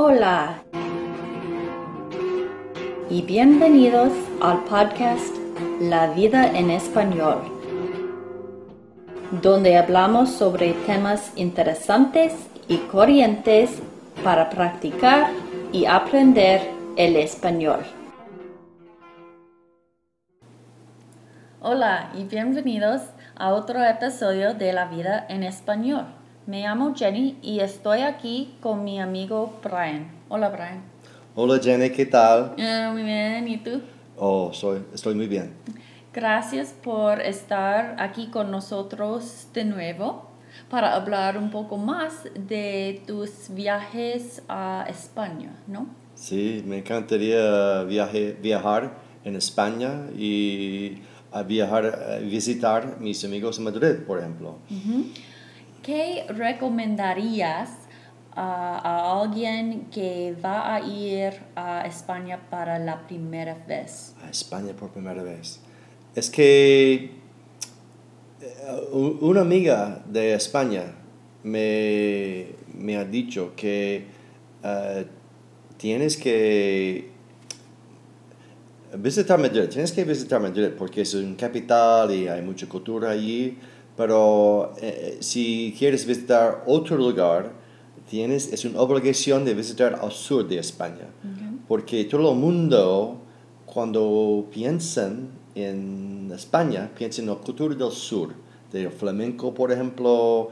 Hola y bienvenidos al podcast La Vida en Español, donde hablamos sobre temas interesantes y corrientes para practicar y aprender el español. Hola y bienvenidos a otro episodio de La Vida en Español. Me llamo Jenny y estoy aquí con mi amigo Brian. Hola, Brian. Hola Jenny, ¿qué tal? Muy bien, ¿y tú? Estoy muy bien. Gracias por estar aquí con nosotros de nuevo para hablar un poco más de tus viajes a España, ¿no? Sí, me encantaría viajar en España y visitar mis amigos en Madrid, por ejemplo. ¿Qué recomendarías a alguien que va a ir a España para la primera vez? A España por primera vez. Es que una amiga de España me ha dicho que tienes que tienes que visitar Madrid porque es una capital y hay mucha cultura allí, pero si quieres visitar otro lugar, es una obligación de visitar al sur de España, porque todo el mundo cuando piensan en España, piensan en la cultura del sur, del flamenco, por ejemplo,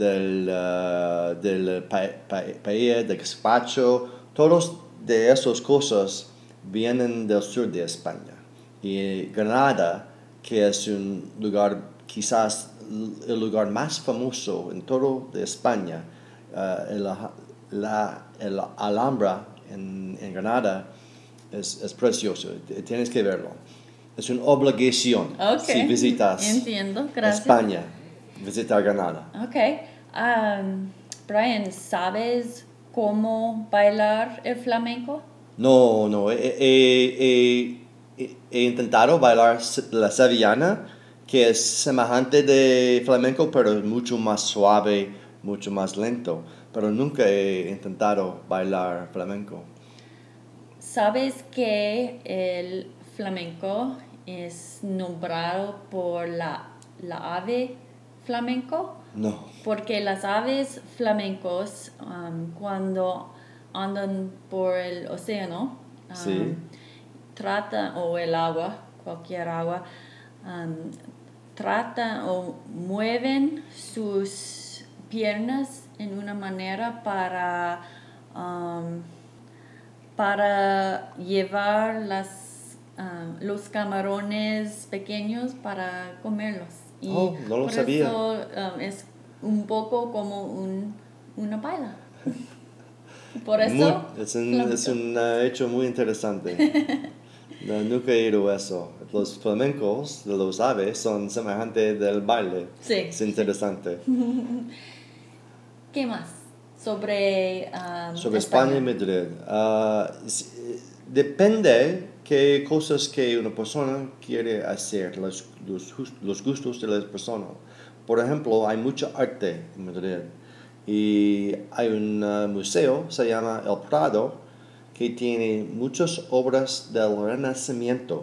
del paella, del gazpacho, todos de esas cosas vienen del sur de España. Y Granada, que es un lugar, quizás el lugar más famoso en todo de España, el Alhambra en Granada es precioso, tienes que verlo. Es una obligación si visitas Entiendo, gracias. España, visitar Granada. Brian, ¿sabes cómo bailar el flamenco? No, he intentado bailar la sevillana, que es semejante de flamenco, pero es mucho más suave, mucho más lento. Pero nunca he intentado bailar flamenco. ¿Sabes que el flamenco es nombrado por la ave flamenco? No. Porque las aves flamencos, cuando andan por el océano, Sí. tratan, o el agua, cualquier agua, tratan o mueven sus piernas en una manera para llevar los camarones pequeños para comerlos. Y no lo por sabía. eso es un poco como una paella. Por eso Es un hecho muy interesante. No, nunca he oído eso. Los flamencos de los aves son semejantes del baile. Sí. Es interesante. ¿Qué más? Sobre España y Madrid. Depende qué cosas que una persona quiere hacer, los gustos de la persona. Por ejemplo, hay mucho arte en Madrid y hay un museo, se llama El Prado, que tiene muchas obras del Renacimiento.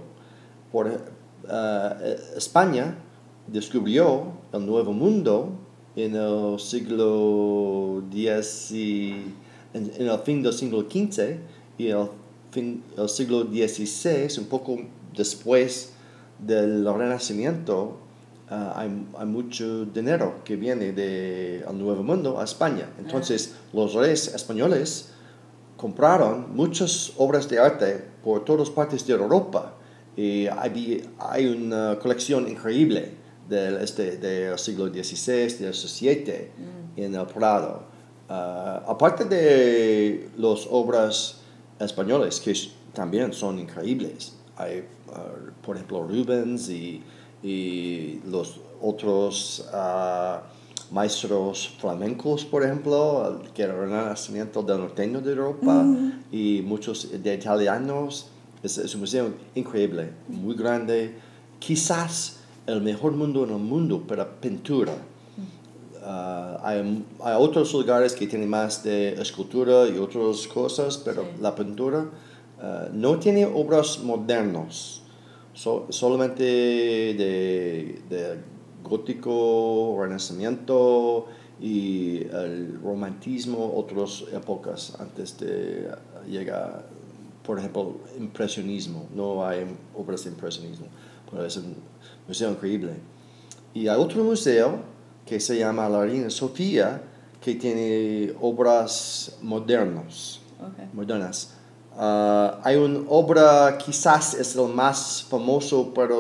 España descubrió el Nuevo Mundo en el siglo X en el fin del siglo XV y el siglo XVI, un poco después del Renacimiento, hay mucho dinero que viene del Nuevo Mundo a España. Entonces, los reyes españoles compraron muchas obras de arte por todas partes de Europa y hay una colección increíble del siglo XVI, del XVII en el Prado. Aparte de las obras españoles, que también son increíbles, hay, por ejemplo, Rubens y los otros maestros flamencos, por ejemplo, que era el renacimiento del norteño de Europa, y muchos de italianos. Es un museo increíble, muy grande, quizás el mejor mundo en el mundo para pintura. Hay otros lugares que tienen más de escultura y otras cosas, pero Sí. la pintura no tiene obras modernas, solamente de gótico, renacimiento y el romantismo, otras épocas antes de llegar, por ejemplo, impresionismo. No hay obras de impresionismo, pero es un museo increíble. Y hay otro museo que se llama la Reina Sofía, que tiene obras modernas. Okay. Modernas. Hay una obra, quizás es el más famoso por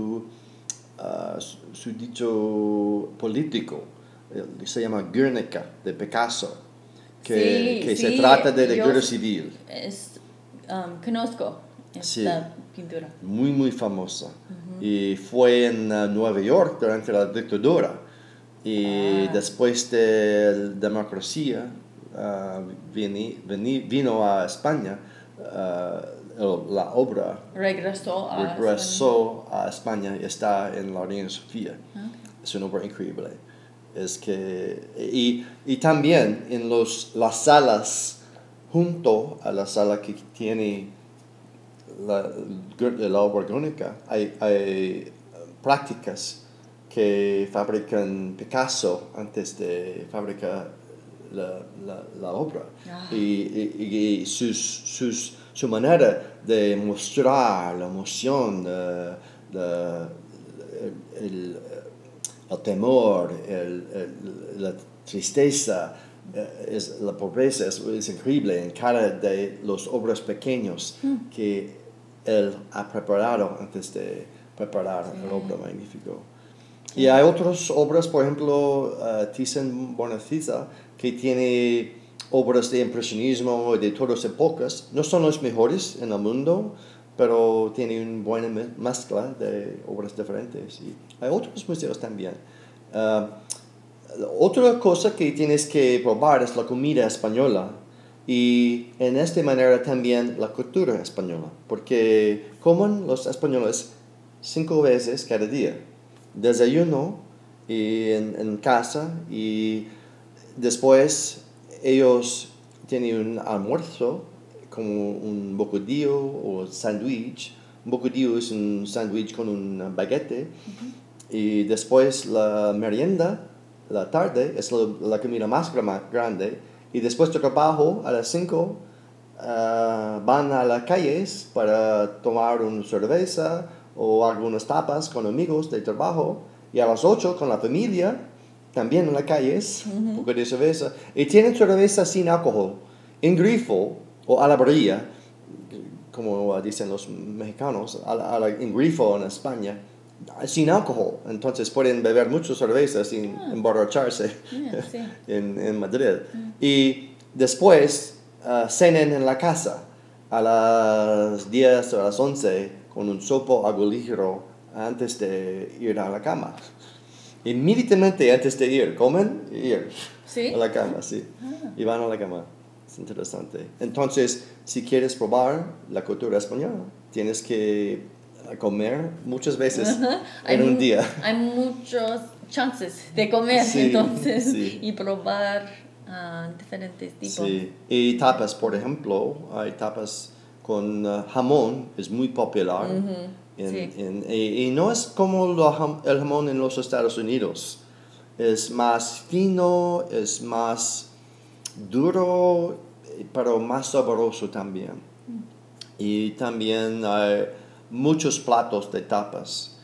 su dicho político, se llama Guernica, de Picasso, que se trata de la guerra civil. Conozco esta pintura. Muy, muy famosa. Y fue en Nueva York durante la dictadura. Y después de la democracia vino a España. La obra Regresó a España y está en la Reina Sofía. Okay. Es una obra increíble. Y también en las salas, junto a la sala que tiene la obra gónica, hay prácticas que fabrican Picasso antes de fabricar la obra. Y su manera de mostrar la emoción, el temor, la tristeza, la pobreza es increíble en cada de las obras pequeñas que él ha preparado antes de preparar el obra magnífico. Y hay otras obras, por ejemplo, Thyssen-Bornemisza, que tiene obras de impresionismo de todas épocas. No son los mejores en el mundo, pero tiene una buena mezcla de obras diferentes. Y hay otros museos también. Otra cosa que tienes que probar es la comida española. Y en esta manera también la cultura española. Porque comen los españoles 5 veces cada día. Desayuno en casa y después ellos tienen un almuerzo como un bocadillo o sándwich. Un bocadillo es un sándwich con un baguette. Y después la merienda, la tarde, es la comida más grande. Y después de trabajo, a las 5, van a las calles para tomar una cerveza o algunas tapas con amigos de trabajo. Y a las 8 con la familia, también en las calles, un poco de cerveza. Y tienen cerveza sin alcohol, en grifo o a la varilla, como dicen los mexicanos, en grifo en España, sin alcohol. Entonces pueden beber mucha cerveza sin emborracharse en Madrid. Y después cenan en la casa a las 10 o a las 11 con un sopo algo ligero antes de ir a la cama. Inmediatamente antes de ir, comen y ir a la cama, y van a la cama. Es interesante. Entonces, si quieres probar la cultura española, tienes que comer muchas veces en un día. Hay muchos chances de comer, y probar diferentes tipos. Sí. Y tapas, por ejemplo, hay tapas con jamón, es muy popular. Y no es como el jamón en los Estados Unidos. Es más fino, es más duro, pero más sabroso también. Y también hay muchos platos de tapas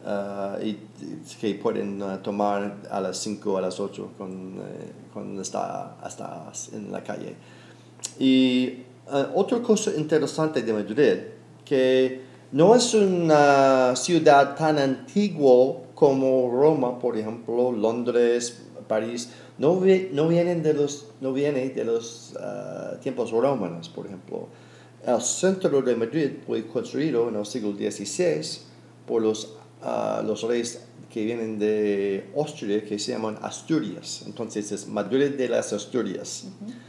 que pueden tomar a las 5 a las 8 cuando está hasta en la calle. Y otra cosa interesante de Madrid, que no es una ciudad tan antigua como Roma, por ejemplo, Londres, París. No viene de los tiempos romanos, por ejemplo. El centro de Madrid fue construido en el siglo XVI por los reyes que vienen de Austria, que se llaman Asturias. Entonces es Madrid de las Asturias.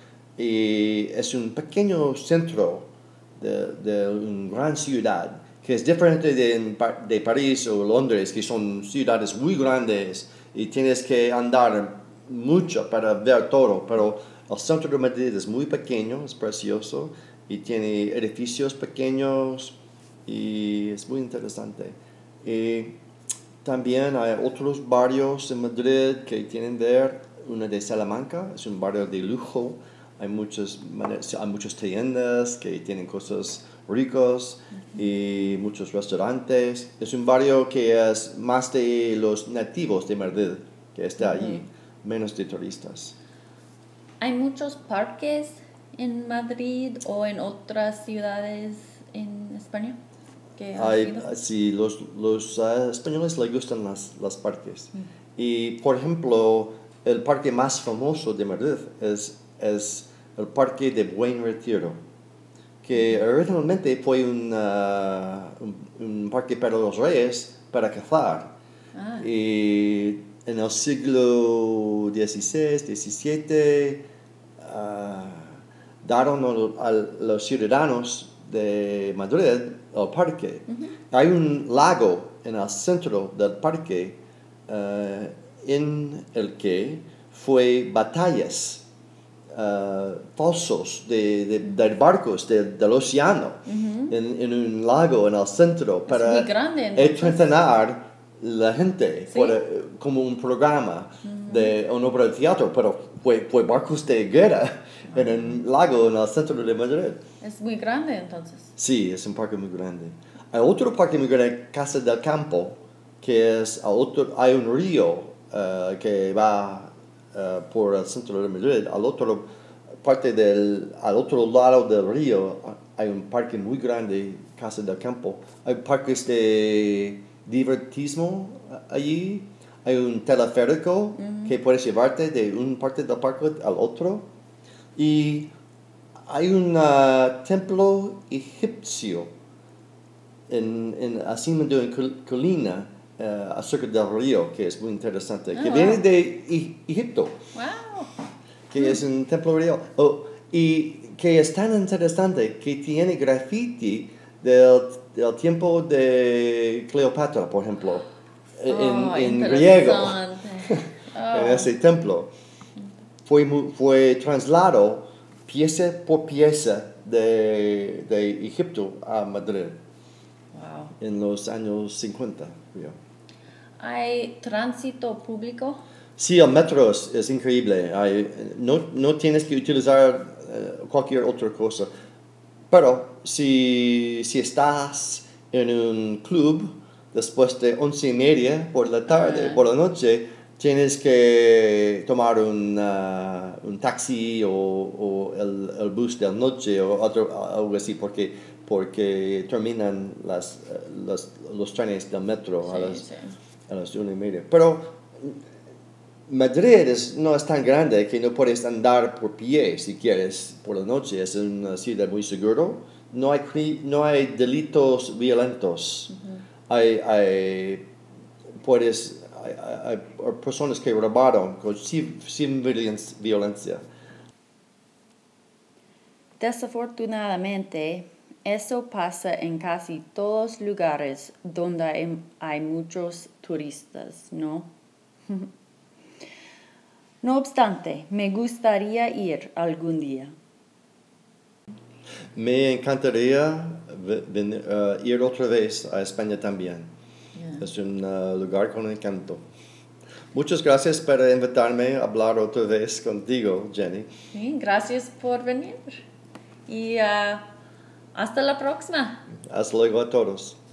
Y es un pequeño centro de una gran ciudad, que es diferente de París o Londres, que son ciudades muy grandes y tienes que andar mucho para ver todo, pero el centro de Madrid es muy pequeño, es precioso y tiene edificios pequeños y es muy interesante. Y también hay otros barrios en Madrid que tienen ver, uno de Salamanca, es un barrio de lujo, hay muchas tiendas que tienen cosas ricas y muchos restaurantes. Es un barrio que es más de los nativos de Madrid que está allí, menos de turistas. ¿Hay muchos parques en Madrid o en otras ciudades en España que has ido? Sí, los españoles les gustan las parques. Y, por ejemplo, el parque más famoso de Madrid es el Parque de Buen Retiro, que originalmente fue un parque para los reyes para cazar. Ah. Y en el siglo XVI, XVII, daron a los ciudadanos de Madrid el parque. Hay un lago en el centro del parque en el que fue batallas falsos de barcos del océano en un lago en el centro para muy grande, entonces. entretener la gente ¿Sí? como un programa de una obra de teatro, pero fue barcos de guerra en un lago en el centro de Madrid. Es muy grande entonces. Sí, es un parque muy grande. Hay otro parque muy grande, Casa del Campo, que hay un río que va por el centro de Madrid. Al otro lado del río hay un parque muy grande, Casa del Campo. Hay parques de divertismo allí. Hay un teleférico que puedes llevarte de un parte del parque al otro. Y hay un templo egipcio así en colina acerca del río, que es muy interesante, que viene de Egipto, Wow. que es un templo real. Y que es tan interesante que tiene graffiti del tiempo de Cleopatra, por ejemplo, en griego, en ese templo. Fue trasladado pieza por pieza de Egipto a Madrid. Wow. En los años 50, creo. ¿Hay tránsito público? Sí, el metro es increíble. No tienes que utilizar cualquier otra cosa. Pero si estás en un club después de 11:30 por la tarde, por la noche, tienes que tomar un taxi o el bus de la noche o algo así porque terminan los trenes del metro a las 1:30. Pero Madrid no es tan grande que no puedes andar por pie si quieres por la noche. Es una ciudad muy segura. No hay delitos violentos. Hay personas que robaron sin violencia. Desafortunadamente, eso pasa en casi todos los lugares donde hay muchos turistas, ¿no? No obstante, me gustaría ir algún día. Me encantaría ir otra vez a España también. Yeah. Es un lugar con encanto. Muchas gracias por invitarme a hablar otra vez contigo, Jenny. Sí, gracias por venir. Y hasta la próxima. Hasta luego a todos.